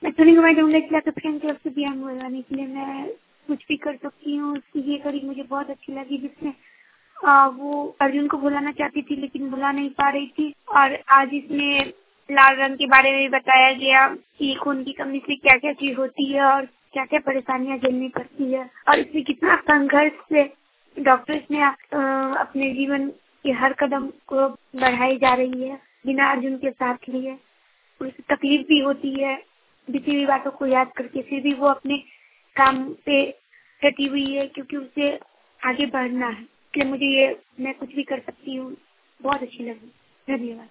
मैं तो नहीं घुमाई दूंगा इसलिए तो फ्रेंड क्लब से भी हम बुलाने के लिए मैं कुछ भी कर सकती हूँ। उसकी ये कड़ी मुझे बहुत अच्छी लगी जिसमें वो अर्जुन को बुलाना चाहती थी लेकिन बुला नहीं पा रही थी। और आज इसमें लाल रंग के बारे में भी बताया गया कि खून की कमी से क्या क्या चीज होती है और क्या क्या परेशानियां झेलनी पड़ती है और इसमें कितना संघर्ष से डॉक्टर्स ने अपने जीवन के हर कदम को बढ़ाई जा रही है बिना अर्जुन के साथ लिए। उसे तकलीफ भी होती है बीती हुई बातों को याद करके, फिर भी वो अपने काम पे डटी हुई है क्योंकि उसे आगे बढ़ना है। इसलिए मुझे ये मैं कुछ भी कर सकती हूँ बहुत अच्छी लगी। धन्यवाद।